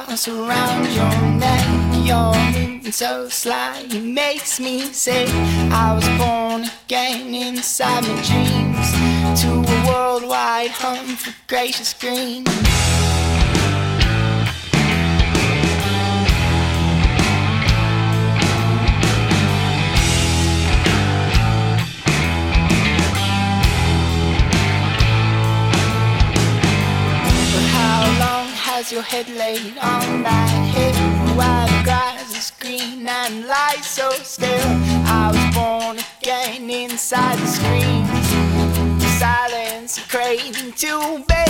arms around your neck. You're moving so sly, it makes me say I was born again inside my dreams, to a worldwide home for gracious green. Your head laid on that hip, while the grass is green and light so still. I was born again inside the screens, silence craving to be.